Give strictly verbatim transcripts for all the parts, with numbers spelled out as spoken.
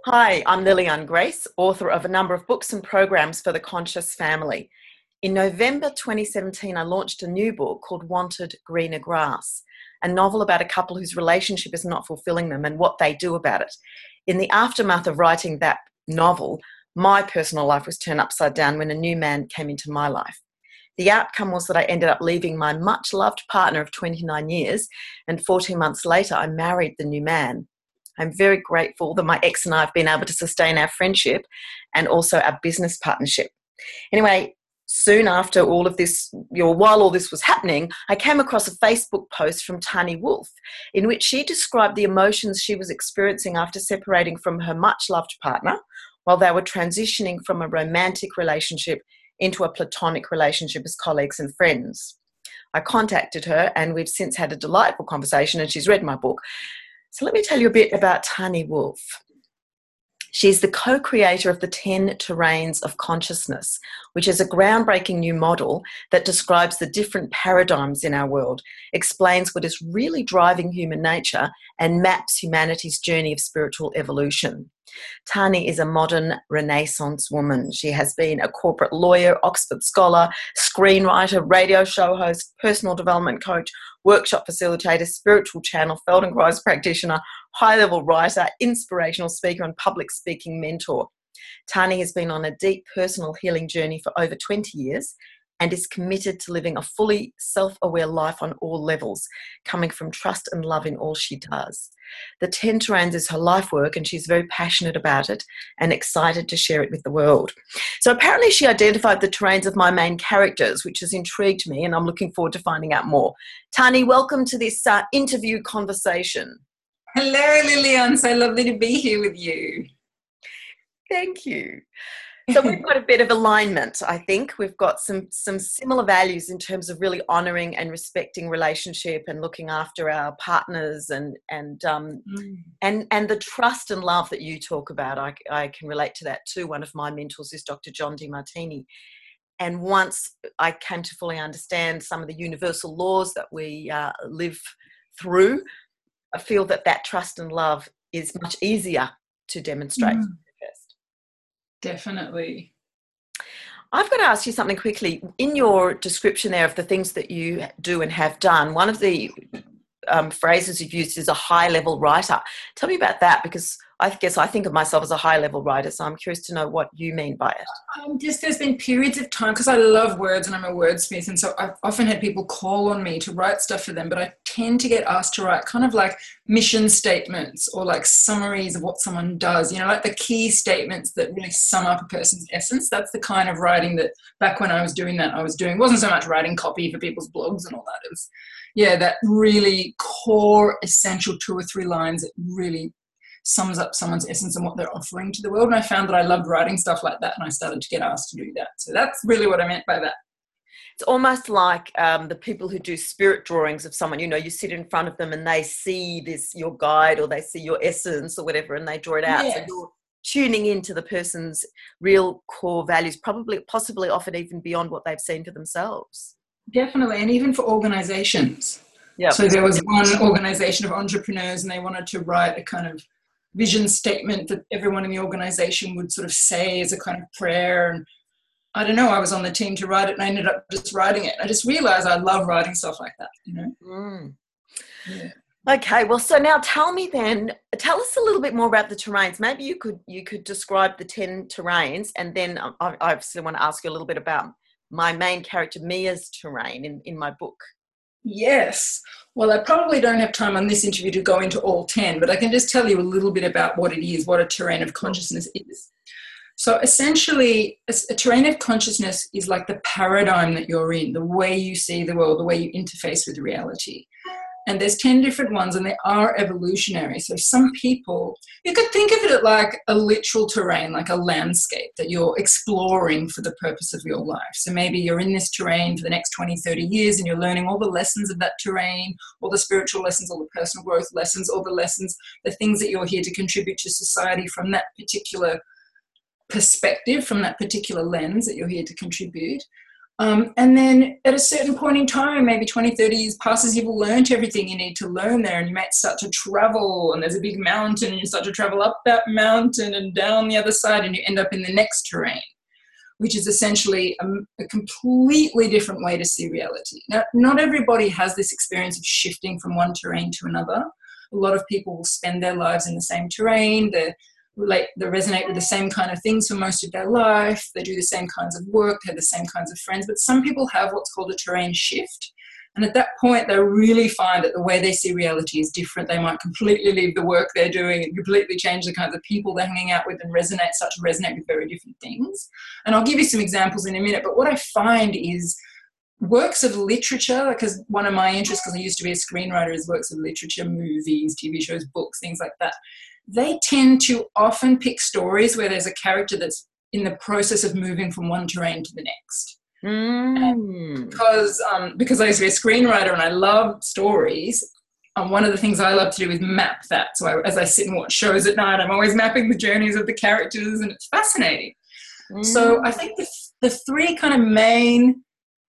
Hi, I'm Lillian Grace, author of a number of books and programs for the conscious family. In November twenty seventeen, I launched a new book called Wanted Greener Grass, a novel about a couple whose relationship is not fulfilling them and what they do about it. In the aftermath of writing that novel, my personal life was turned upside down when a new man came into my life. The outcome was that I ended up leaving my much-loved partner of twenty-nine years, and fourteen months later, I married the new man. I'm very grateful that my ex and I have been able to sustain our friendship and also our business partnership. Anyway, soon after all of this, you know, while all this was happening, I came across a Facebook post from Tani Wolff in which she described the emotions she was experiencing after separating from her much-loved partner while they were transitioning from a romantic relationship into a platonic relationship as colleagues and friends. I contacted her and we've since had a delightful conversation and she's read my book. So let me tell you a bit about Tani Wolff. She's the co-creator of the ten Terrains of Consciousness, which is a groundbreaking new model that describes the different paradigms in our world, explains what is really driving human nature, and maps humanity's journey of spiritual evolution. Tani is a modern Renaissance woman. She has been a corporate lawyer, Oxford scholar, screenwriter, radio show host, personal development coach, workshop facilitator, spiritual channel, Feldenkrais practitioner, high-level writer, inspirational speaker, and public speaking mentor. Tani has been on a deep personal healing journey for over twenty years and is committed to living a fully self-aware life on all levels, coming from trust and love in all she does. The ten Terrains is her life work and she's very passionate about it and excited to share it with the world. So apparently she identified the terrains of my main characters, which has intrigued me and I'm looking forward to finding out more. Tani, welcome to this uh, interview conversation. Hello, Lillian. So lovely to be here with you. Thank you. So we've got a bit of alignment, I think. We've got some some similar values in terms of really honouring and respecting relationship and looking after our partners and and um, mm. and and the trust and love that you talk about. I, I can relate to that too. One of my mentors is Doctor John Demartini. And once I came to fully understand some of the universal laws that we uh, live through, I feel that that trust and love is much easier to demonstrate. Mm. Definitely. I've got to ask you something quickly. In your description there of the things that you do and have done, one of the um, phrases you've used is a high-level writer. Tell me about that, because I guess I think of myself as a high-level writer, so I'm curious to know what you mean by it. Um, just there's been periods of time, because I love words and I'm a wordsmith, and so I've often had people call on me to write stuff for them, but I tend to get asked to write kind of like mission statements or like summaries of what someone does, you know, like the key statements that really sum up a person's essence. That's the kind of writing that back when I was doing that I was doing. It wasn't so much writing copy for people's blogs and all that. It was, yeah, that really core essential two or three lines that really sums up someone's essence and what they're offering to the world. And I found that I loved writing stuff like that, and I started to get asked to do that. So that's really what I meant by that. It's almost like um, the people who do spirit drawings of someone, you know, you sit in front of them and they see this, your guide, or they see your essence or whatever, and they draw it out. Yes. So you're tuning into the person's real core values, probably, possibly often even beyond what they've seen for themselves. Definitely. And even for organizations. Yeah. So there was one organization of entrepreneurs and they wanted to write a kind of vision statement that everyone in the organization would sort of say as a kind of prayer. And I don't know, I was on the team to write it and I ended up just writing it. I just realized I love writing stuff like that, you know? Mm. Yeah. Okay, well, so now tell me then, tell us a little bit more about the terrains. Maybe you could you could describe the ten terrains, and then I, I obviously want to ask you a little bit about my main character, Mia's terrain in, in my book. Yes. Well, I probably don't have time on this interview to go into all ten, but I can just tell you a little bit about what it is, what a terrain of consciousness is. So essentially, a, a terrain of consciousness is like the paradigm that you're in, the way you see the world, the way you interface with reality. And there's ten different ones, and they are evolutionary. So some people, you could think of it like a literal terrain, like a landscape that you're exploring for the purpose of your life. So maybe you're in this terrain for the next twenty, thirty years, and you're learning all the lessons of that terrain, all the spiritual lessons, all the personal growth lessons, all the lessons, the things that you're here to contribute to society from that particular perspective, from that particular lens that you're here to contribute. Um, and then at a certain point in time, maybe twenty, thirty years passes, you've learned everything you need to learn there, and you might start to travel, and there's a big mountain, and you start to travel up that mountain and down the other side, and you end up in the next terrain, which is essentially a, a completely different way to see reality. Now, not everybody has this experience of shifting from one terrain to another. A lot of people will spend their lives in the same terrain. They're relate, they resonate with the same kind of things for most of their life. They do the same kinds of work, they have the same kinds of friends. But some people have what's called a terrain shift. And at that point, they really find that the way they see reality is different. They might completely leave the work they're doing and completely change the kinds of people they're hanging out with and resonate, start to resonate with very different things. And I'll give you some examples in a minute. But what I find is works of literature, because one of my interests, because I used to be a screenwriter, is works of literature, movies, T V shows, books, things like that. They tend to often pick stories where there's a character that's in the process of moving from one terrain to the next. Mm. Because um, because I used to be a screenwriter and I love stories, um, one of the things I love to do is map that. So I, as I sit and watch shows at night, I'm always mapping the journeys of the characters, and it's fascinating. Mm. So I think the, the three kind of main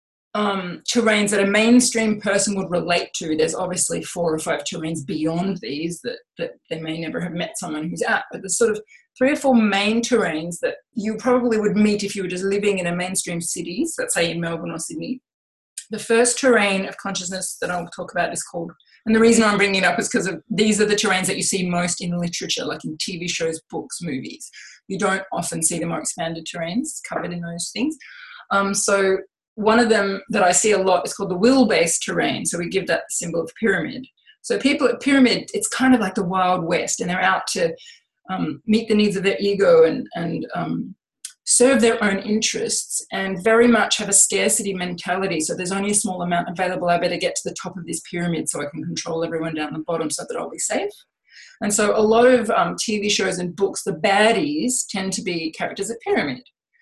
Um, terrains that a mainstream person would relate to, there's obviously four or five terrains beyond these that, that they may never have met someone who's at, but there's sort of three or four main terrains that you probably would meet if you were just living in a mainstream city, so let's say in Melbourne or Sydney. The first terrain of consciousness that I'll talk about is called, and the reason I'm bringing it up is because of these are the terrains that you see most in literature, like in T V shows, books, movies. You don't often see the more expanded terrains covered in those things. Um, so one of them that I see a lot is called the will-based terrain. So we give that the symbol of pyramid. So people at pyramid, it's kind of like the Wild West, and they're out to um, meet the needs of their ego and, and um, serve their own interests, and very much have a scarcity mentality. So there's only a small amount available. I better get to the top of this pyramid so I can control everyone down the bottom so that I'll be safe. And so a lot of um, T V shows and books, the baddies tend to be characters at pyramid.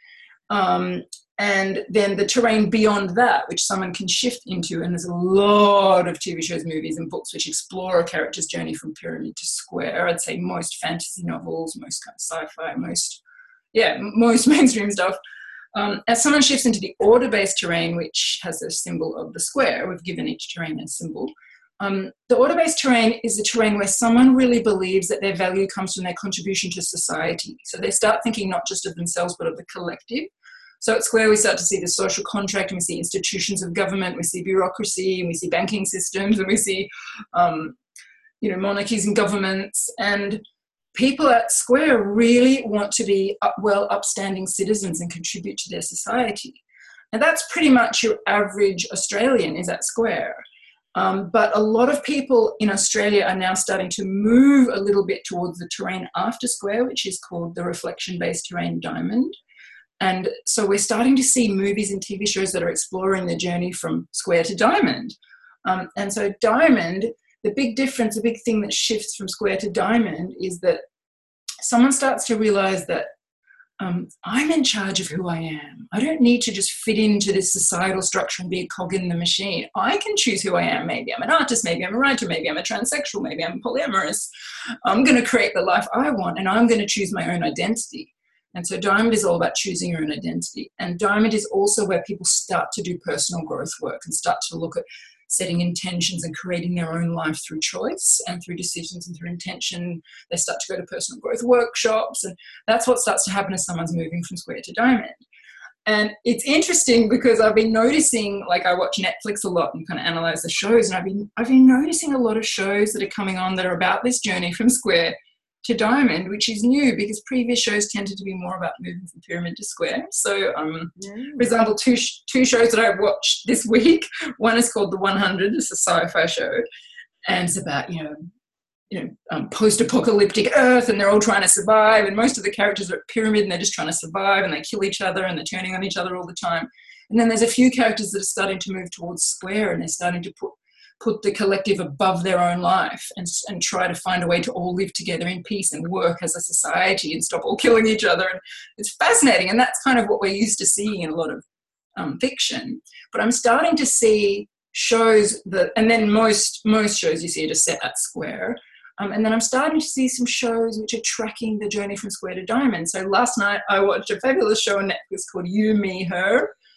Um, And then the terrain beyond that, which someone can shift into, and there's a lot of T V shows, movies, and books which explore a character's journey from pyramid to square. I'd say most fantasy novels, most kind of sci-fi, most, yeah, most mainstream stuff. Um, as someone shifts into the order-based terrain, which has a symbol of the square, we've given each terrain a symbol. Um, the order-based terrain is the terrain where someone really believes that their value comes from their contribution to society. So they start thinking not just of themselves, but of the collective. So at Square, we start to see the social contract, and we see institutions of government, we see bureaucracy, and we see banking systems, and we see, um, you know, monarchies and governments. And people at Square really want to be up, well, upstanding citizens and contribute to their society. And that's pretty much your average Australian is at Square. Um, but a lot of people in Australia are now starting to move a little bit towards the terrain after Square, which is called the reflection-based terrain Diamond. And so we're starting to see movies and T V shows that are exploring the journey from Square to Diamond. Um, and so Diamond, the big difference, the big thing that shifts from Square to Diamond is that someone starts to realize that um, I'm in charge of who I am. I don't need to just fit into this societal structure and be a cog in the machine. I can choose who I am. Maybe I'm an artist, maybe I'm a writer, maybe I'm a transsexual, maybe I'm polyamorous. I'm going to create the life I want, and I'm going to choose my own identity. And so Diamond is all about choosing your own identity. And Diamond is also where people start to do personal growth work and start to look at setting intentions and creating their own life through choice and through decisions and through intention. They start to go to personal growth workshops, and that's what starts to happen as someone's moving from Square to Diamond. And it's interesting because I've been noticing, like I watch Netflix a lot and kind of analyze the shows, and I've been, I've been noticing a lot of shows that are coming on that are about this journey from Square to Diamond, which is new because previous shows tended to be more about moving from pyramid to square. So, um, yeah. For example, two sh- two shows that I watched this week. One is called The one hundred. It's a sci-fi show, and it's about you know, you know, um, post-apocalyptic Earth, and they're all trying to survive. And most of the characters are at pyramid, and they're just trying to survive, and they kill each other, and they're turning on each other all the time. And then there's a few characters that are starting to move towards square, and they're starting to put put the collective above their own life and, and try to find a way to all live together in peace and work as a society and stop all killing each other. And it's fascinating. And that's kind of what we're used to seeing in a lot of um, fiction. But I'm starting to see shows that, and then most, most shows you see are just set at square. Um, and then I'm starting to see some shows which are tracking the journey from square to diamond. So last night I watched a fabulous show on Netflix called You, Me, Her.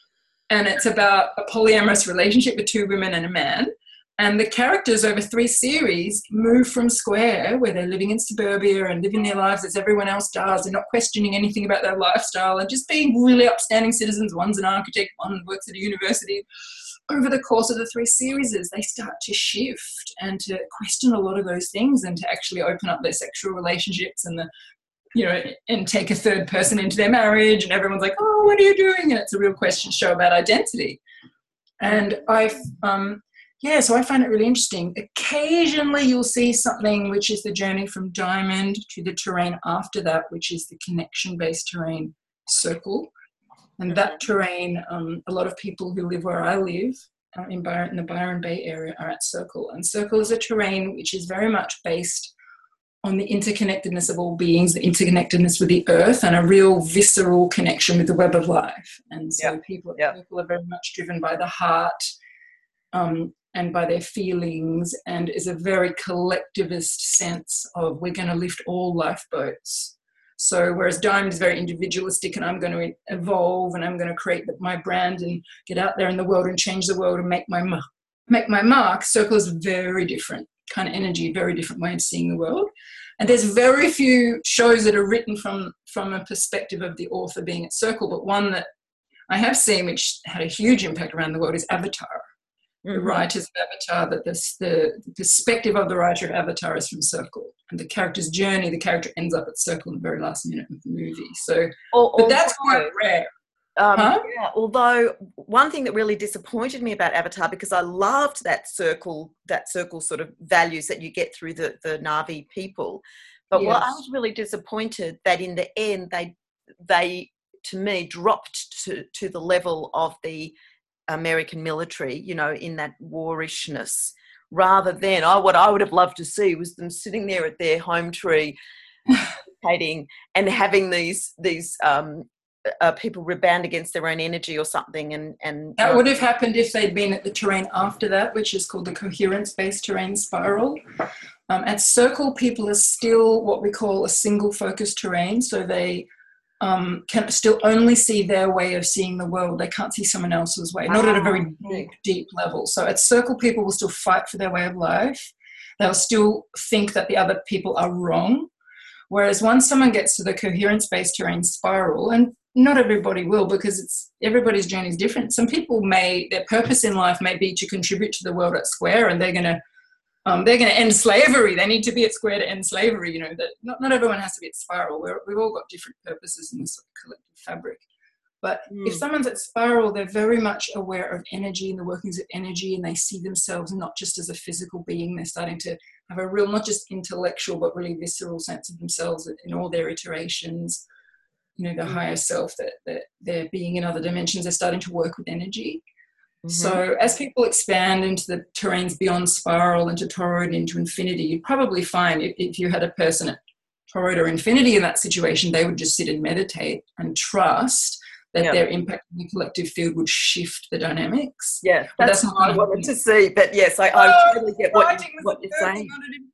and it's about a polyamorous relationship with two women and a man. And the characters over three series move from Square, where they're living in suburbia and living their lives as everyone else does and not questioning anything about their lifestyle and just being really upstanding citizens. One's an architect, one works at a university. Over the course of the three series, they start to shift and to question a lot of those things and to actually open up their sexual relationships and the, you know, and take a third person into their marriage. And everyone's like, oh, what are you doing? And it's a real question show about identity. And I've, um, yeah, so I find it really interesting. Occasionally you'll see something which is the journey from diamond to the terrain after that, which is the connection-based terrain circle. And that terrain, um, a lot of people who live where I live, uh, in, Byron, in the Byron Bay area, are at circle. And circle is a terrain which is very much based on the interconnectedness of all beings, the interconnectedness with the earth, and a real visceral connection with the web of life. And so yeah. people at yeah. circle are very much driven by the heart, um, and by their feelings, and is a very collectivist sense of we're going to lift all lifeboats. So whereas diamond is very individualistic and I'm going to evolve and I'm going to create my brand and get out there in the world and change the world and make my mark, make my mark, circle is very different kind of energy, very different way of seeing the world. And there's very few shows that are written from, from a perspective of the author being at circle, but one that I have seen which had a huge impact around the world is Avatar. The mm-hmm. writer's of Avatar, that this, the, the perspective of the writer of Avatar is from circle. And the character's journey, the character ends up at circle in the very last minute of the movie. So, or, but that's quite rare. Um, huh? Yeah, although one thing that really disappointed me about Avatar, because I loved that circle, that circle sort of values that you get through the, the Na'vi people. But yes. what I was really disappointed that in the end, they, they to me, dropped to, to the level of the American military, you know, in that warishness, rather than oh, what I would have loved to see was them sitting there at their home tree, meditating and having these these um, uh, people rebound against their own energy or something. And and that would have happened if they'd been at the terrain after that, which is called the coherence-based terrain spiral. Um, at circle, people are still what we call a single focus terrain, so they Um, can still only see their way of seeing the world. They can't see someone else's way, not ah, at a very deep, deep level. So at circle, people will still fight for their way of life. They'll still think that the other people are wrong. Whereas once someone gets to the coherence-based terrain spiral, and not everybody will because it's everybody's journey is different. Some people may, their purpose in life may be to contribute to the world at square, and they're going to Um, they're going to end slavery. They need to be at square to end slavery. You know, that not, not everyone has to be at spiral. We're, we've all got different purposes in this sort of collective fabric. But mm. if someone's at spiral, they're very much aware of energy and the workings of energy, and they see themselves not just as a physical being. They're starting to have a real, not just intellectual, but really visceral sense of themselves in all their iterations. You know, the mm. higher self, that, that they're being in other dimensions, they're starting to work with energy. Mm-hmm. So as people expand into the terrains beyond spiral, into toroid, into infinity, you'd probably find if, if you had a person at toroid or infinity in that situation, they would just sit and meditate and trust that yeah. their impact in the collective field would shift the dynamics. Yeah, that's, that's what I wanted to see. But yes, I, I oh, totally get what, you, what you're saying.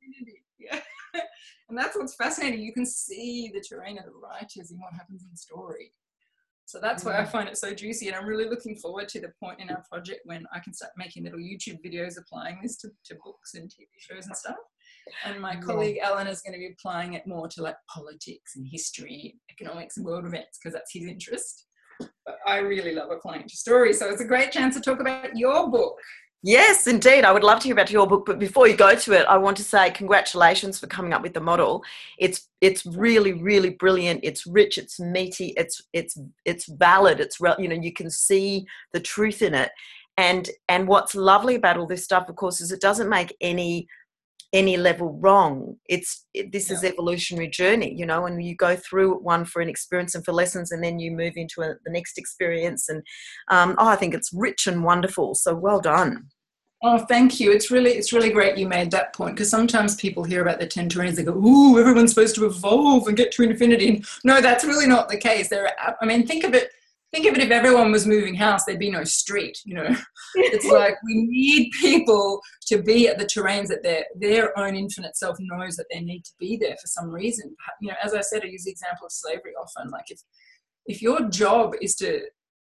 Yeah. And that's what's fascinating. You can see the terrain of the writers in what happens in the story. So that's why I find it so juicy, and I'm really looking forward to the point in our project when I can start making little YouTube videos applying this to, to books and T V shows and stuff. And my yeah. colleague Alan is going to be applying it more to like politics and history, economics and world events, because that's his interest. But I really love applying it to stories. So it's a great chance to talk about your book. Yes, indeed. I would love to hear about your book, but before you go to it, I want to say congratulations for coming up with the model. It's it's really, really brilliant. It's rich. It's meaty. It's it's it's valid. It's you know you can see the truth in it, and and what's lovely about all this stuff, of course, is it doesn't make any any level wrong. It's it, this yeah. is evolutionary journey, you know, and you go through one for an experience and for lessons, and then you move into a, the next experience, and um, oh, I think it's rich and wonderful. So well done. Oh, thank you. It's really, it's really great you made that point, because sometimes people hear about the ten terrains, they go, "Ooh, everyone's supposed to evolve and get to infinity." And no, that's really not the case. There, are, I mean, think of it. Think of it. If everyone was moving house, there'd be no street. You know, it's like we need people to be at the terrains that their their own infinite self knows that they need to be there for some reason. You know, as I said, I use the example of slavery often. Like if if your job is to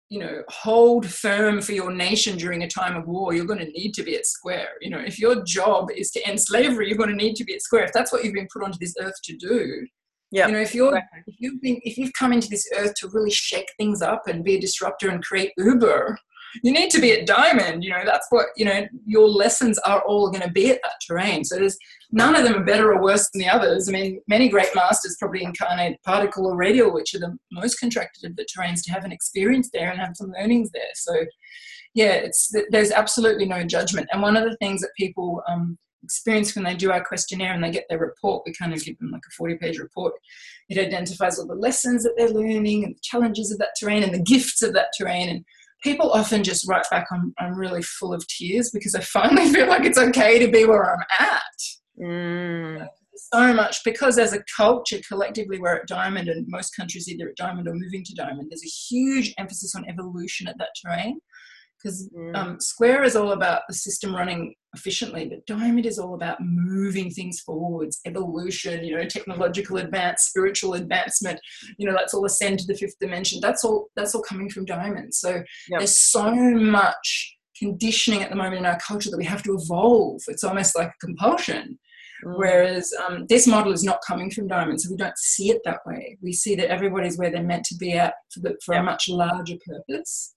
you know, hold firm for your nation during a time of war, you're going to need to be at square. You know, if your job is to end slavery, you're going to need to be at square. If that's what you've been put onto this earth to do, yep. you know, if you're if you've been if you've come into this earth to really shake things up and be a disruptor and create Uber, you need to be at Diamond. You know, that's what, you know, your lessons are all going to be at that terrain. So there's none of them are better or worse than the others. I mean, many great masters probably incarnate particle or radial, which are the most contracted of the terrains, to have an experience there and have some learnings there. So yeah, it's there's absolutely no judgment. And one of the things that people um, experience when they do our questionnaire and they get their report, we kind of give them like a forty page report. It identifies all the lessons that they're learning and the challenges of that terrain and the gifts of that terrain. And people often just write back, I'm, I'm really full of tears because I finally feel like it's okay to be where I'm at. Mm. So much, because as a culture, collectively, we're at Diamond, and most countries either at Diamond or moving to Diamond. There's a huge emphasis on evolution at that terrain, because mm. um, Square is all about the system running efficiently, but Diamond is all about moving things forwards, evolution, you know, technological advance, spiritual advancement, you know, that's all ascend to the fifth dimension. That's all, that's all coming from Diamond. So yep. there's so much conditioning at the moment in our culture that we have to evolve. It's almost like a compulsion. Mm. Whereas um, this model is not coming from Diamond, so we don't see it that way. We see that everybody's where they're meant to be at for, the, for yep. a much larger purpose.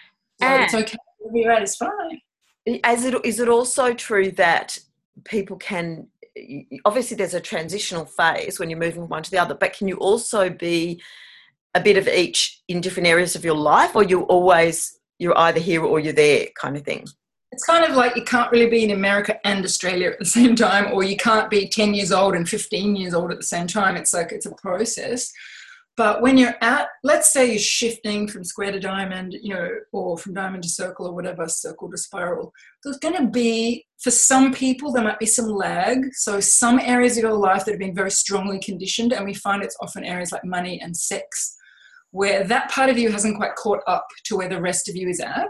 So and it's okay. Where you're at is fine. As it, is it also true that people can, obviously there's a transitional phase when you're moving from one to the other, but can you also be a bit of each in different areas of your life, or you always, you're either here or you're there kind of thing? It's kind of like you can't really be in America and Australia at the same time, or you can't be ten years old and fifteen years old at the same time. It's like, it's a process. But when you're at, let's say you're shifting from square to diamond, you know, or from diamond to circle or whatever, circle to spiral, there's going to be, for some people, there might be some lag. So some areas of your life that have been very strongly conditioned, and we find it's often areas like money and sex, where that part of you hasn't quite caught up to where the rest of you is at.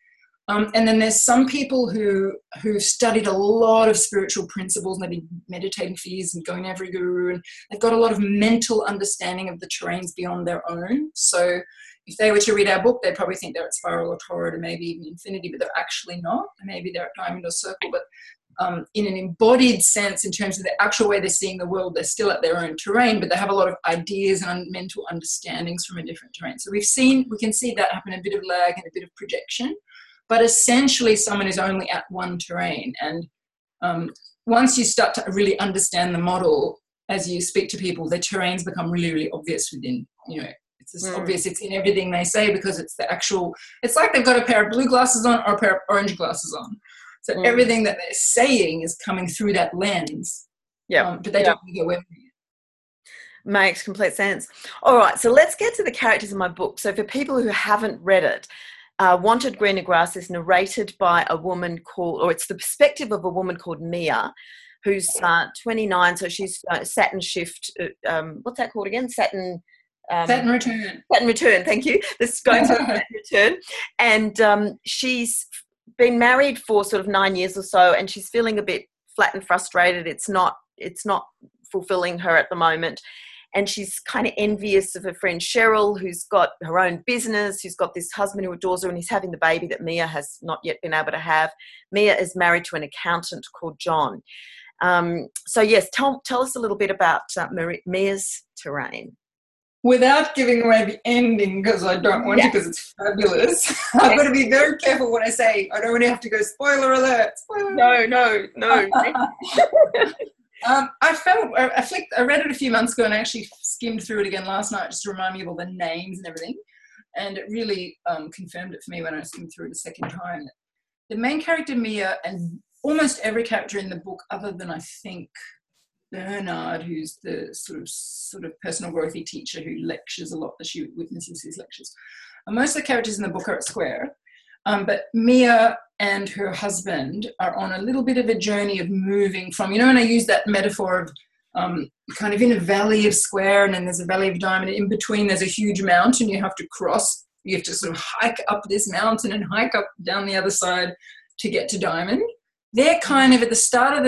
Um, and then there's some people who who've studied a lot of spiritual principles, and they've been meditating for years and going to every guru, and they've got a lot of mental understanding of the terrains beyond their own. So if they were to read our book, they'd probably think they're at spiral or toroid or maybe even infinity, but they're actually not. Maybe they're at diamond or circle, but um, in an embodied sense, in terms of the actual way they're seeing the world, they're still at their own terrain, but they have a lot of ideas and mental understandings from a different terrain. So we've seen, we can see that happen, a bit of lag and a bit of projection. But essentially someone is only at one terrain. And um, once you start to really understand the model, as you speak to people, the terrains become really, really obvious within, you know, it's just mm. obvious. It's in everything they say, because it's the actual, it's like they've got a pair of blue glasses on or a pair of orange glasses on. So mm. everything that they're saying is coming through that lens. Yeah. Um, but they yep. don't go with it. Makes complete sense. All right. So let's get to the characters in my book. So for people who haven't read it, Uh, Wanted Greener Grass is narrated by a woman called, or it's the perspective of a woman called Mia, who's uh, twenty-nine. So she's uh, Saturn shift. Uh, um, what's that called again? Saturn. Um, Saturn return. Saturn return. Thank you. This is going to Saturn return, and um, she's been married for sort of nine years or so, and she's feeling a bit flat and frustrated. It's not. It's not fulfilling her at the moment. And she's kind of envious of her friend Cheryl, who's got her own business, who's got this husband who adores her, and he's having the baby that Mia has not yet been able to have. Mia is married to an accountant called John. Um, so, yes, tell, tell us a little bit about uh, Mia's terrain. Without giving away the ending, because I don't want yeah. to, because it's fabulous. I've got to be very careful when I say, I don't want to have to go, spoiler alert. Spoiler alert. No, no, no. Um, I felt, I, I, flicked, I read it a few months ago, and I actually skimmed through it again last night just to remind me of all the names and everything. And it really um, confirmed it for me when I skimmed through it a second time. The main character, Mia, and almost every character in the book, other than I think Bernard, who's the sort of sort of personal growthy teacher who lectures a lot, that she witnesses his lectures. And most of the characters in the book are at square. Um, but Mia and her husband are on a little bit of a journey of moving from, you know, and I use that metaphor of um, kind of in a valley of square, and then there's a valley of diamond. In between, there's a huge mountain you have to cross. You have to sort of hike up this mountain and hike up down the other side to get to diamond. They're kind of at the start of the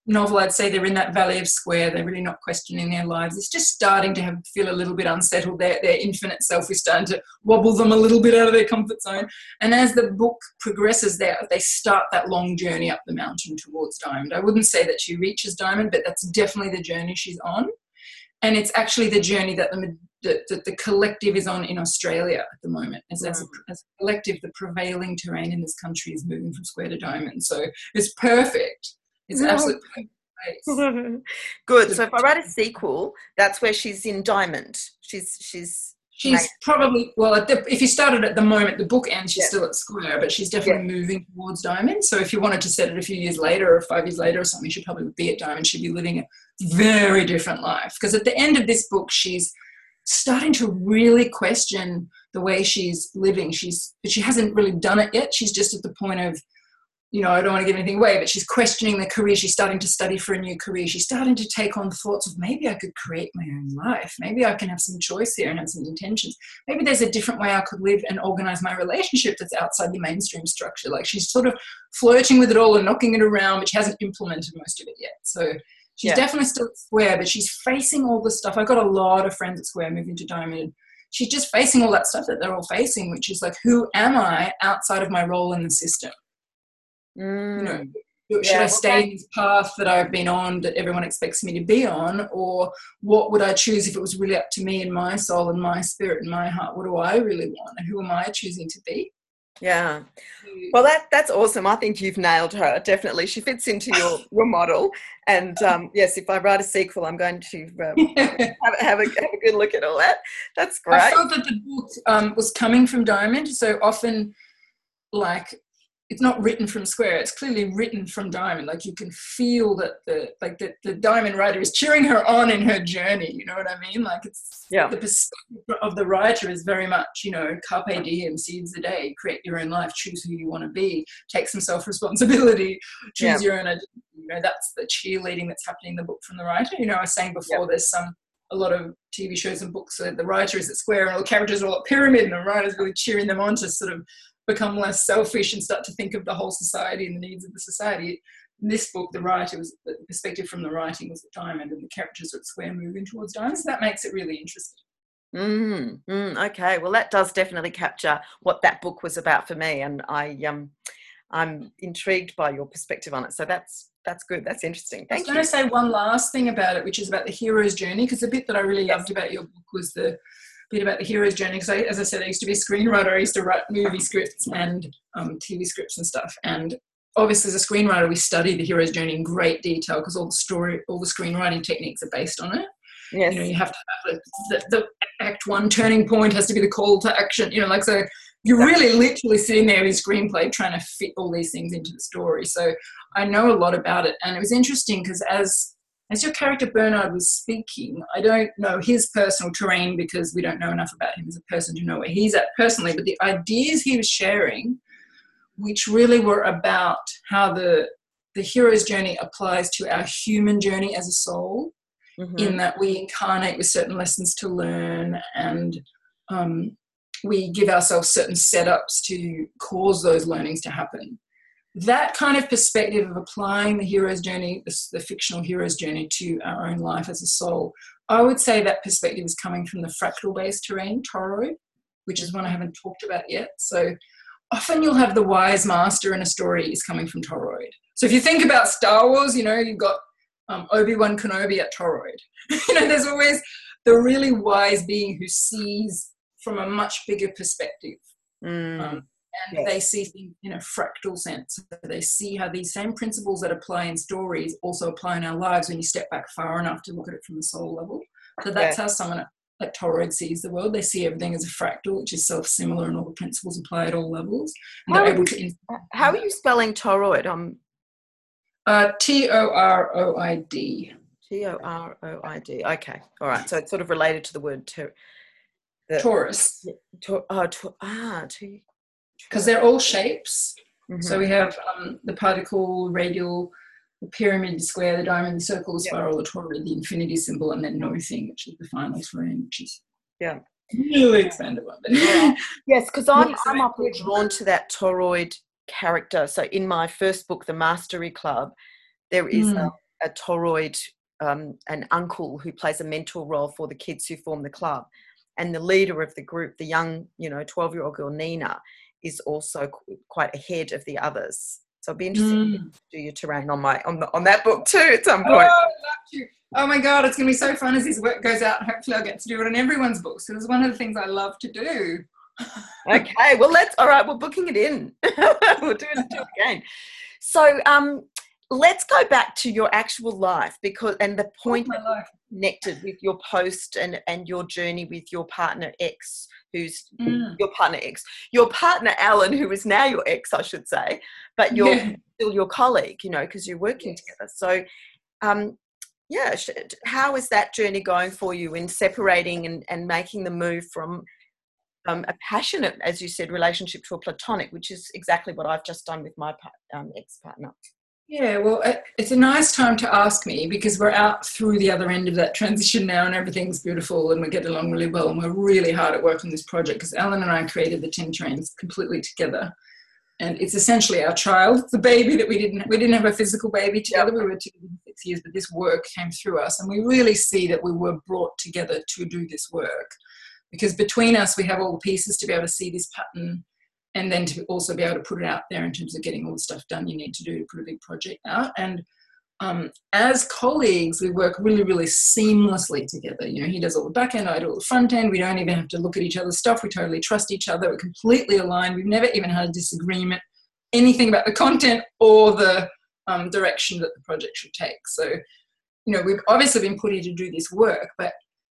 novel, I'd say they're in that valley of square. They're really not questioning their lives. It's just starting to have feel a little bit unsettled. Their, their infinite self is starting to wobble them a little bit out of their comfort zone. And as the book progresses, they, they start that long journey up the mountain towards Diamond. I wouldn't say that she reaches Diamond, but that's definitely the journey she's on. And it's actually the journey that the, that, that the collective is on in Australia at the moment. As, as, a, as a collective, the prevailing terrain in this country is moving from square to diamond. So it's perfect. It's absolutely perfect. Good. So if I write a sequel, that's where she's in diamond. She's she's she's made. Probably well. At the, if you started at the moment, the book ends. She's yeah. still at square, but she's definitely yeah. moving towards diamond. So if you wanted to set it a few years later or five years later or something, she'd probably be at diamond. She'd be living a very different life, because at the end of this book, she's starting to really question the way she's living. She's but she hasn't really done it yet. She's just at the point of, you know, I don't want to give anything away, but she's questioning the career. She's starting to study for a new career. She's starting to take on thoughts of maybe I could create my own life. Maybe I can have some choice here and have some intentions. Maybe there's a different way I could live and organize my relationship that's outside the mainstream structure. Like, she's sort of flirting with it all and knocking it around, but she hasn't implemented most of it yet. So she's yeah. definitely still at square, but she's facing all the stuff. I've got a lot of friends at square moving to diamond. She's just facing all that stuff that they're all facing, which is like, who am I outside of my role in the system? Mm. You know, should yeah, I stay okay. in this path that I've been on, that everyone expects me to be on, or what would I choose if it was really up to me and my soul and my spirit and my heart? What do I really want, and who am I choosing to be? Yeah. Well, that that's awesome. I think you've nailed her. Definitely, she fits into your your model. And um, yes, if I write a sequel, I'm going to um, yeah. have, have, a, have a good look at all that. That's great. I felt that the book um, was coming from diamond, so often, like, it's not written from square, it's clearly written from diamond. Like, you can feel that the like the, the diamond writer is cheering her on in her journey, you know what I mean? Like, it's yeah. the perspective of the writer is very much, you know, carpe diem, seize the day, create your own life, choose who you want to be, take some self-responsibility, choose yeah. your own identity. You know, that's the cheerleading that's happening in the book from the writer. You know, I was saying before, yeah. there's some a lot of T V shows and books where the writer is at square and all the characters are all at pyramid, and the writer's really cheering them on to sort of become less selfish and start to think of the whole society and the needs of the society. In this book, the writer was, the perspective from the writing was at diamond, and the characters are at square moving towards diamond. So that makes it really interesting. Mm, mm, okay, well, that does definitely capture what that book was about for me, and I um, I'm intrigued by your perspective on it. So that's that's good. That's interesting. Thank you. I was going to say one last thing about it, which is about the hero's journey, because the bit that I really yes. loved about your book was the bit about the hero's journey, because I, as I said, I used to be a screenwriter. I used to write movie scripts and um, T V scripts and stuff. And obviously, as a screenwriter, we study the hero's journey in great detail, because all the story, all the screenwriting techniques are based on it. Yes. You know, you have to have the, the, the act one turning point has to be the call to action. You know, like, so you're really literally sitting there with a screenplay trying to fit all these things into the story. So I know a lot about it, and it was interesting because as As your character Bernard was speaking, I don't know his personal terrain because we don't know enough about him as a person to know where he's at personally, but the ideas he was sharing, which really were about how the the hero's journey applies to our human journey as a soul, mm-hmm. in that we incarnate with certain lessons to learn, and um, we give ourselves certain setups to cause those learnings to happen. That kind of perspective of applying the hero's journey, the, the fictional hero's journey, to our own life as a soul, I would say that perspective is coming from the fractal-based terrain, Toroid, which is one I haven't talked about yet. So often you'll have the wise master in a story is coming from Toroid. So if you think about Star Wars, you know, you've got um, Obi-Wan Kenobi at Toroid. You know, there's always the really wise being who sees from a much bigger perspective. Mm. Um, And yes. they see things in a fractal sense. They see how these same principles that apply in stories also apply in our lives when you step back far enough to look at it from the soul level. So that's yeah. how someone at Toroid sees the world. They see everything as a fractal, which is self-similar, and all the principles apply at all levels. And how they're able you, to. How are you spelling Toroid? Um, uh, T O R O I D. T O R O I D. Okay, all right. So it's sort of related to the word to the, Taurus. To, oh, to, ah, to. Because they're all shapes. Mm-hmm. So we have um, the particle, radial, the pyramid, the square, the diamond, the circle, the spiral, yep. the toroid, the infinity symbol, and then no thing, which is the final terrain, which is yeah. really expandable. Yeah. Yes, because I'm, I'm up and drawn to that toroid character. So in my first book, The Mastery Club, there is mm. a, a toroid, um, an uncle who plays a mentor role for the kids who form the club. And the leader of the group, the young, you know, twelve-year-old girl, Nina, is also qu- quite ahead of the others. So it'd be interesting Mm. to do your terrain on my on the, on that book too at some Oh, point. I love you. Oh my God, it's going to be so fun as this work goes out. Hopefully I'll get to do it on everyone's books. So it's one of the things I love to do. Okay, well, let's, all right, we're booking it in. We'll do it, do it again. So um, let's go back to your actual life, because, and the point Oh, my life. connected with your post and, and your journey with your partner X, who's Mm. your partner X, your partner Alan, who is now your ex, I should say, but you're Yeah. still your colleague, you know, because you're working Yes. together. So, um, yeah, sh- how is that journey going for you in separating and, and making the move from um, a passionate, as you said, relationship to a platonic, which is exactly what I've just done with my pa- um, ex-partner? Yeah, well, it- it's a nice time to ask me because we're out through the other end of that transition now and everything's beautiful and we get along really well and we're really hard at work on this project because Alan and I created the ten Trains completely together. And it's essentially our child. It's the baby that we didn't, we didn't have a physical baby together. Yep. We were together for six years, but this work came through us. And we really see that we were brought together to do this work because between us, we have all the pieces to be able to see this pattern and then to also be able to put it out there in terms of getting all the stuff done you need to do to put a big project out. And um, as colleagues, we work really, really seamlessly together. You know, he does all the back end, I do all the front end. We don't even have to look at each other's stuff. We totally trust each other. We're completely aligned. We've never even had a disagreement, anything about the content or the um, direction that the project should take. So, you know, we've obviously been put here to do this work, but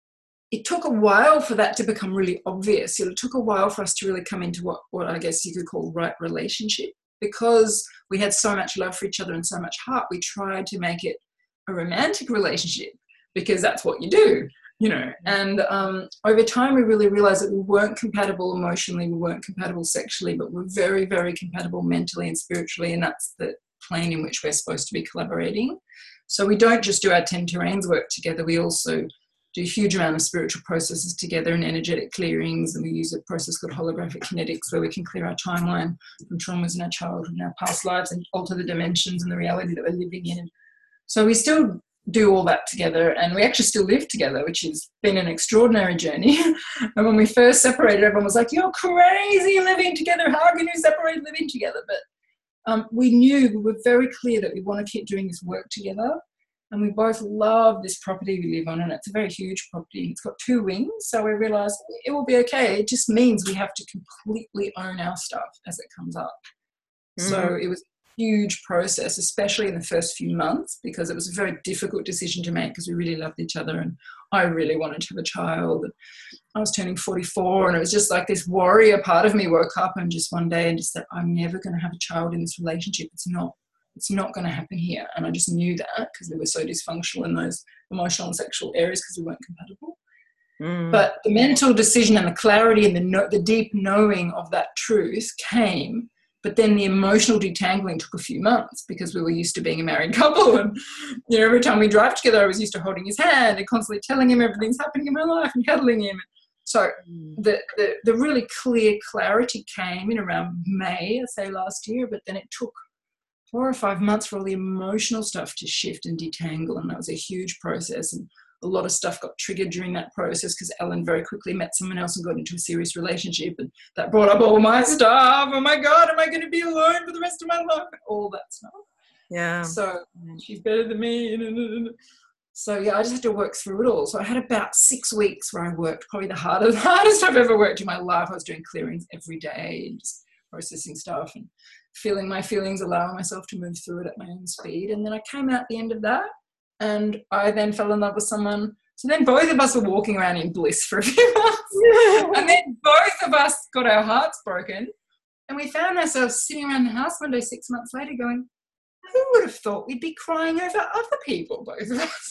it took a while for that to become really obvious. It took a while for us to really come into what, what I guess you could call right relationship. Because we had so much love for each other and so much heart, we tried to make it a romantic relationship because that's what you do, you know. And um, over time, we really realized that we weren't compatible emotionally, we weren't compatible sexually, but we're very, very compatible mentally and spiritually, and that's the plane in which we're supposed to be collaborating. So we don't just do our ten Terrains work together, we also do a huge amount of spiritual processes together and energetic clearings, and we use a process called holographic kinetics where we can clear our timeline from traumas in our childhood and our past lives and alter the dimensions and the reality that we're living in. So we still do all that together, and we actually still live together, which has been an extraordinary journey. And when we first separated, everyone was like, "You're crazy living together. How can you separate living together?" But um, we knew, we were very clear that we want to keep doing this work together. And we both love this property we live on, and it's a very huge property. It's got two wings, so we realised it will be okay. It just means we have to completely own our stuff as it comes up. Mm-hmm. So it was a huge process, especially in the first few months, because it was a very difficult decision to make because we really loved each other and I really wanted to have a child. I was turning forty-four, and it was just like this warrior part of me woke up and just one day and just said, I'm never going to have a child in this relationship. It's not. It's not going to happen here. And I just knew that because we were so dysfunctional in those emotional and sexual areas because we weren't compatible. Mm. But the mental decision and the clarity and the, no, the deep knowing of that truth came, but then the emotional detangling took a few months because we were used to being a married couple. And, you know, every time we drive together, I was used to holding his hand and constantly telling him everything's happening in my life and cuddling him. So mm. the, the, the really clear clarity came in around May, I'd say last year, but then it took four or five months for all the emotional stuff to shift and detangle, and that was a huge process, and a lot of stuff got triggered during that process because Ellen very quickly met someone else and got into a serious relationship, and that brought up all my stuff. Oh my God, am I going to be alone for the rest of my life? All that stuff. Yeah. So she's better than me. So yeah, I just had to work through it all. So I had about six weeks where I worked, probably the hardest, hardest I've ever worked in my life. I was doing clearings every day and just processing stuff and feeling my feelings, allowing myself to move through it at my own speed. And then I came out the end of that and I then fell in love with someone. So then both of us were walking around in bliss for a few months. Yeah. And then both of us got our hearts broken. And we found ourselves sitting around the house one day six months later going, who would have thought we'd be crying over other people, both of us?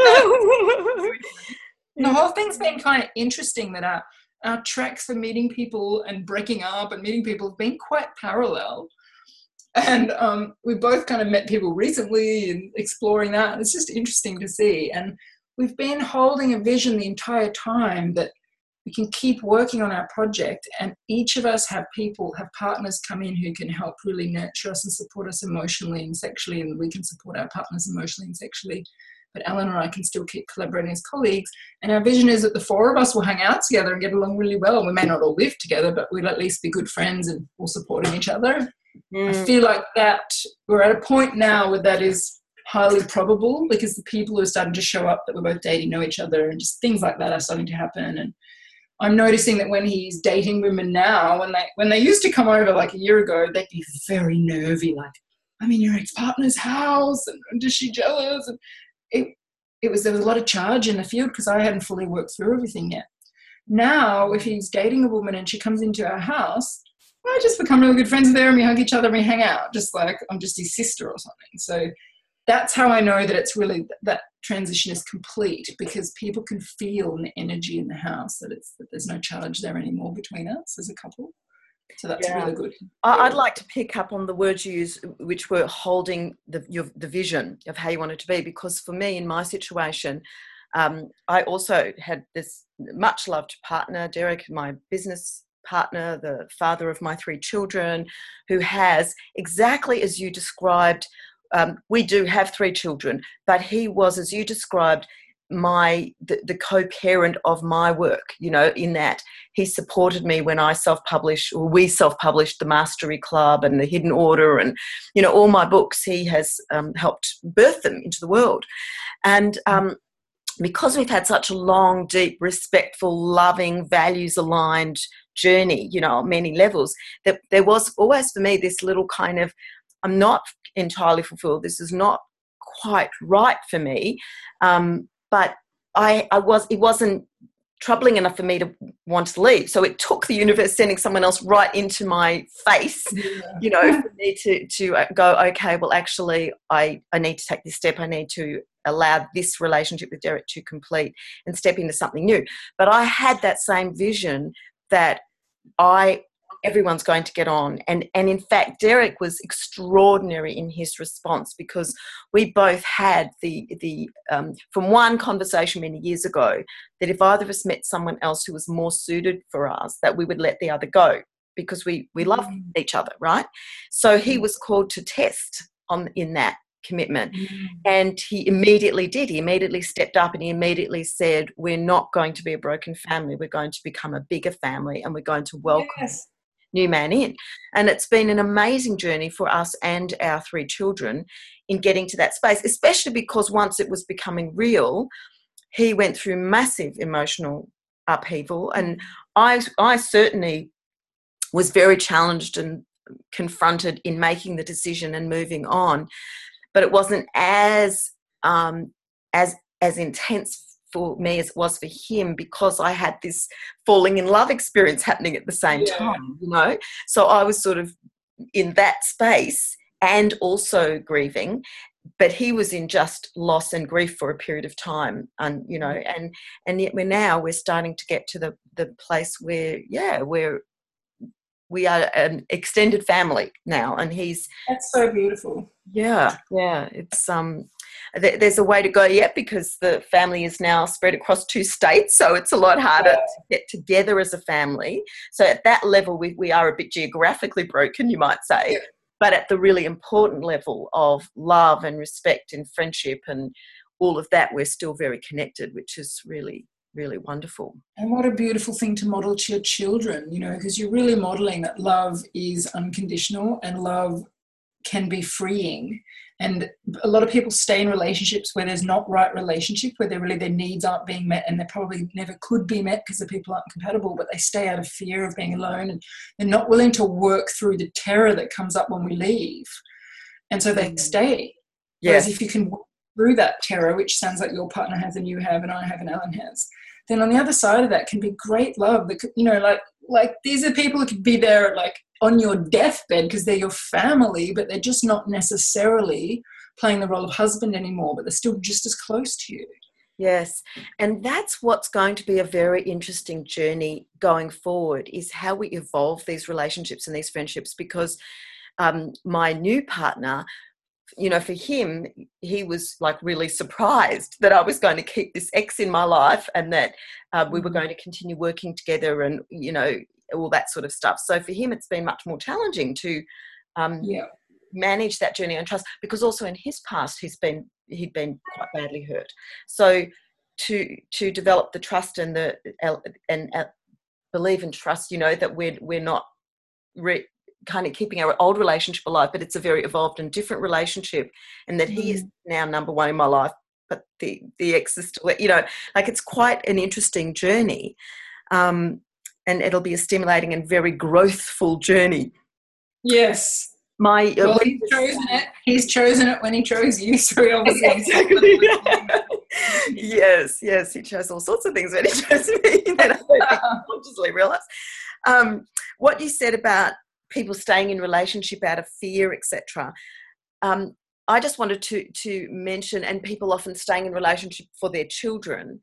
The whole thing's been kind of interesting that our, our tracks for meeting people and breaking up and meeting people have been quite parallel. And um, we both kind of met people recently and exploring that. It's just interesting to see. And we've been holding a vision the entire time that we can keep working on our project, and each of us have people, have partners come in who can help really nurture us and support us emotionally and sexually, and we can support our partners emotionally and sexually. But Alan and I can still keep collaborating as colleagues. And our vision is that the four of us will hang out together and get along really well. We may not all live together, but we'll at least be good friends and all supporting each other. Mm. I feel like that we're at a point now where that is highly probable, because the people who are starting to show up that we're both dating know each other, and just things like that are starting to happen. And I'm noticing that when he's dating women now, when they when they used to come over like a year ago, they'd be very nervy, like, I'm in your ex-partner's house, and, and is she jealous? And it it was there was a lot of charge in the field because I hadn't fully worked through everything yet. Now, if he's dating a woman and she comes into our house, I just become really good friends with her, and we hug each other and we hang out, just like I'm just his sister or something. So that's how I know that it's really, that transition is complete, because people can feel the energy in the house, that it's that there's no charge there anymore between us as a couple. So that's yeah. really good. I'd like to pick up on the words you use, which were holding the your, the vision of how you want it to be, because for me, in my situation, um, I also had this much loved partner, Derek, my business partner, the father of my three children, who has, exactly as you described, um, we do have three children, but he was, as you described, my the, the co-parent of my work, you know, in that he supported me when I self-published, or we self-published the Mastery Club and the Hidden Order, and, you know, all my books. He has um, helped birth them into the world. And um, because we've had such a long, deep, respectful, loving, values-aligned journey, you know, on many levels, that there was always for me this little kind of, I'm not entirely fulfilled, this is not quite right for me, um, but I, I was, it wasn't troubling enough for me to want to leave. So it took the universe sending someone else right into my face, yeah. you know, for me to, to go, okay, well, actually, I, I need to take this step. I need to allow this relationship with Derek to complete and step into something new. But I had that same vision that I, everyone's going to get on. And, and in fact, Derek was extraordinary in his response, because we both had the, the um, from one conversation many years ago, that if either of us met someone else who was more suited for us, that we would let the other go, because we, we love mm. each other, right? So he was called to test on in that commitment. Mm. And he immediately did. He immediately stepped up and he immediately said, we're not going to be a broken family. We're going to become a bigger family, and we're going to welcome yes. new man in. And it's been an amazing journey for us and our three children in getting to that space, especially because once it was becoming real, he went through massive emotional upheaval. And I, I certainly was very challenged and confronted in making the decision and moving on. But it wasn't as um, as as intense for me as it was for him, because I had this falling in love experience happening at the same yeah. time, you know. So I was sort of in that space and also grieving, but he was in just loss and grief for a period of time, and you know, and and yet we're now we're starting to get to the the place where yeah we're we are an extended family now, and he's that's so beautiful. Yeah, yeah, it's um, th- there's a way to go yet, because the family is now spread across two states, so it's a lot harder yeah. to get together as a family. So at that level, we we are a bit geographically broken, you might say, yeah. but at the really important level of love and respect and friendship and all of that, we're still very connected, which is really. really wonderful. And what a beautiful thing to model to your children, you know, because you're really modeling that love is unconditional and love can be freeing. And a lot of people stay in relationships where there's not right relationship, where they really their needs aren't being met, and they probably never could be met because the people aren't compatible, but they stay out of fear of being alone, and they're not willing to work through the terror that comes up when we leave. And so they stay. Yes. Whereas if you can work through that terror, which sounds like your partner has and you have and I have and Alan has, then on the other side of that can be great love. That could, you know, like like these are people who could be there like on your deathbed because they're your family, but they're just not necessarily playing the role of husband anymore, but they're still just as close to you. Yes, and that's what's going to be a very interesting journey going forward, is how we evolve these relationships and these friendships, because um, my new partner, you know, for him, he was like really surprised that I was going to keep this ex in my life and that uh, we were going to continue working together and, you know, all that sort of stuff. So for him, it's been much more challenging to um, yeah. manage that journey and trust, because also in his past, he's been, he'd been quite badly hurt. So to, to develop the trust and the, and uh, believe and trust, you know, that we're, we're not re- kind of keeping our old relationship alive, but it's a very evolved and different relationship, and that he is now number one in my life, but the the ex is still, you know, like it's quite an interesting journey, um, and it'll be a stimulating and very growthful journey. Yes. My uh, well, he's chosen it. He's chosen it when he chose you, so he obviously exactly. yes, yes, he chose all sorts of things when he chose me that I don't consciously realise. Um, what you said about people staying in relationship out of fear, et cetera. Um, I just wanted to to mention, and people often staying in relationship for their children.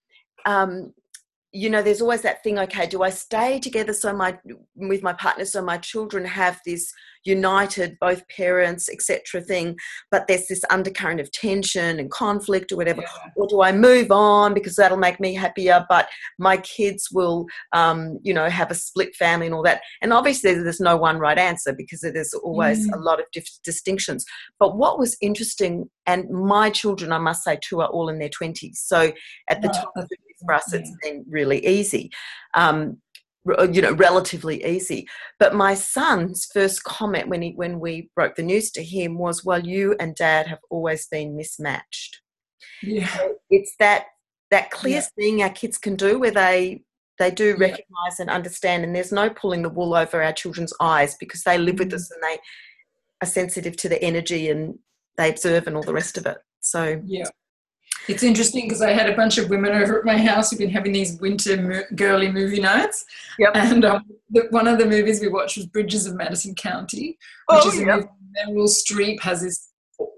Um, you know, there's always that thing, okay, do I stay together so my with my partner so my children have this united, both parents, et cetera thing, but there's this undercurrent of tension and conflict or whatever, yeah. or do I move on because that'll make me happier, but my kids will, um, you know, have a split family and all that. And obviously there's no one right answer because there's always mm. a lot of dif- distinctions. But what was interesting, and my children, I must say, too, are all in their twenties. So at the right. time for us, it's been really easy. Um, you know, relatively easy. But my son's first comment when he when we broke the news to him was, well, you and Dad have always been mismatched. Yeah. So it's that that clear yeah. thing our kids can do where they they do yeah. recognise and understand, and there's no pulling the wool over our children's eyes because they live with mm. us and they are sensitive to the energy and they observe and all the rest of it. So yeah. It's interesting because I had a bunch of women over at my house who've been having these winter mo- girly movie nights. Yep. And um, the, one of the movies we watched was Bridges of Madison County, which oh, is a yep. movie where Meryl Streep has this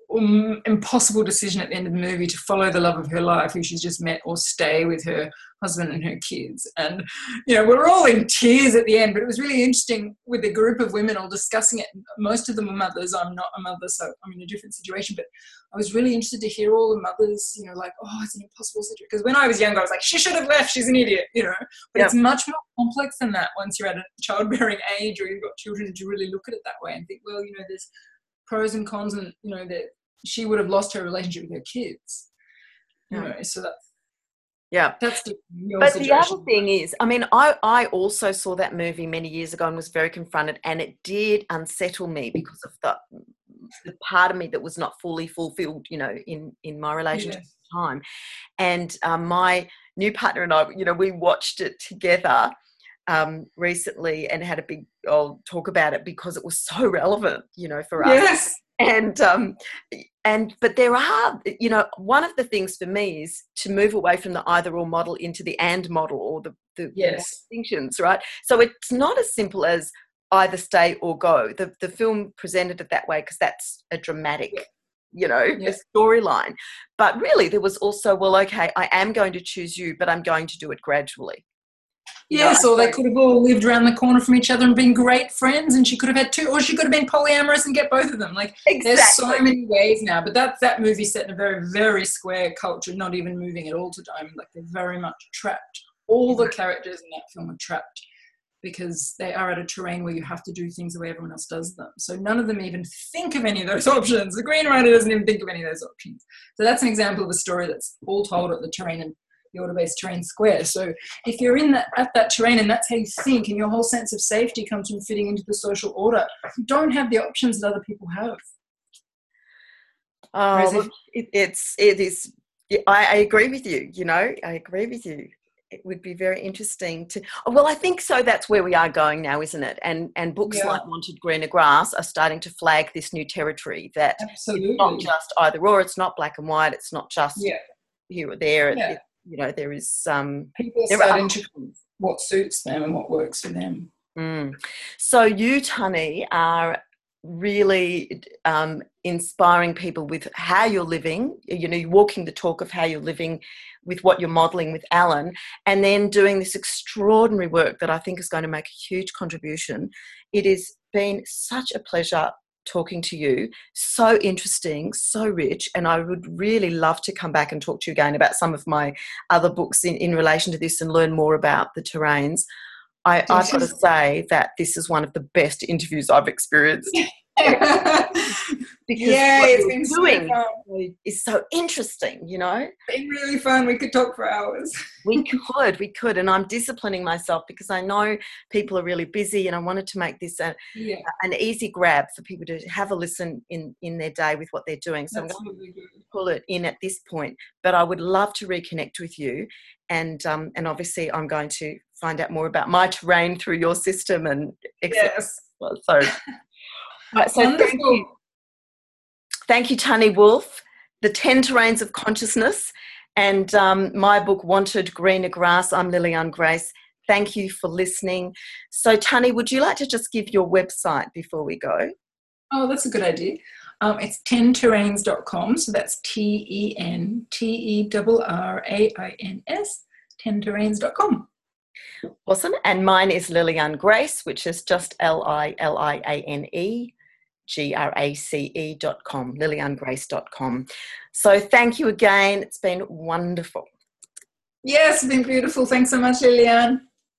um, impossible decision at the end of the movie to follow the love of her life, who she's just met, or stay with her husband and her kids. And, you know, we're all in tears at the end, but it was really interesting with a group of women all discussing it. Most of them are mothers. I'm not a mother, so I'm in a different situation, but I was really interested to hear all the mothers, you know, like, oh, it's an impossible situation. Because when I was younger, I was like, she should have left, she's an idiot, you know. But yep. it's much more complex than that once you're at a childbearing age or you've got children, to really look at it that way and think, well, you know, there's pros and cons, and, you know, that she would have lost her relationship with her kids, you yeah. know, so that's, yeah, that's the but situation. The other thing is, I mean, I, I also saw that movie many years ago and was very confronted, and it did unsettle me because of the, the part of me that was not fully fulfilled, you know, in, in my relationship yes. at the time. And um, my new partner and I, you know, we watched it together um, recently and had a big old talk about it because it was so relevant, you know, for us. Yes. And, um, and, but there are, you know, one of the things for me is to move away from the either or model into the and model, or the, the yes. distinctions, right? So it's not as simple as either stay or go. The, the film presented it that way because that's a dramatic, yeah. you know, yeah. storyline. But really there was also, well, okay, I am going to choose you, but I'm going to do it gradually. Yes, or they could have all lived around the corner from each other and been great friends, and she could have had two, or she could have been polyamorous and get both of them. Like, exactly. There's so many ways now, but that that movie set in a very, very square culture, not even moving at all to diamond. Like, they're very much trapped. All the characters in that film are trapped because they are at a terrain where you have to do things the way everyone else does them. So none of them even think of any of those options. The screenwriter doesn't even think of any of those options. So that's an example of a story that's all told at the terrain and the order-based terrain square. So if you're in that at that terrain and that's how you think, and your whole sense of safety comes from fitting into the social order, you don't have the options that other people have. Oh, if, it, it's it is. I, I agree with you. You know, I agree with you. It would be very interesting to. Well, I think so. That's where we are going now, isn't it? And and books yeah. like Wanted Greener Grass are starting to flag this new territory that Absolutely. It's not just either or. It's not black and white. It's not just yeah. here or there. Yeah. It, you know, there is um, people are starting to what suits them and what works for them. Mm. So you, Tani, are really um, inspiring people with how you're living. You know, you're walking the talk of how you're living with what you're modelling with Alan, and then doing this extraordinary work that I think is going to make a huge contribution. It has been such a pleasure talking to you. So interesting, so rich, and I would really love to come back and talk to you again about some of my other books in, in relation to this and learn more about the terrains. I, I've got to say that this is one of the best interviews I've experienced. Because yeah, what it's you're been doing so fun. is so interesting, you know. It's been really fun. We could talk for hours. we could, we could, and I'm disciplining myself because I know people are really busy, and I wanted to make this a, Yeah, an easy grab for people to have a listen in, in their day with what they're doing. So that's I'm going really good. to pull it in at this point, but I would love to reconnect with you, and um, and obviously I'm going to find out more about my terrain through your system and et cetera. Yes. So, right, so Wonderful. thank you. Thank you, Tani Wolff, The ten Terrains of Consciousness, and um, my book, Wanted Greener Grass. I'm Lillian Grace. Thank you for listening. So, Tani, would you like to just give your website before we go? Oh, that's a good idea. Um, it's ten terrains dot com, so that's T E N T E R R A I N S, ten terrains dot com. Awesome. And mine is Lillian Grace, which is just L I L I A N E G R A C E dot com, lillian grace dot com. So thank you again. It's been wonderful. Yes, it's been beautiful. Thanks so much, Lillian.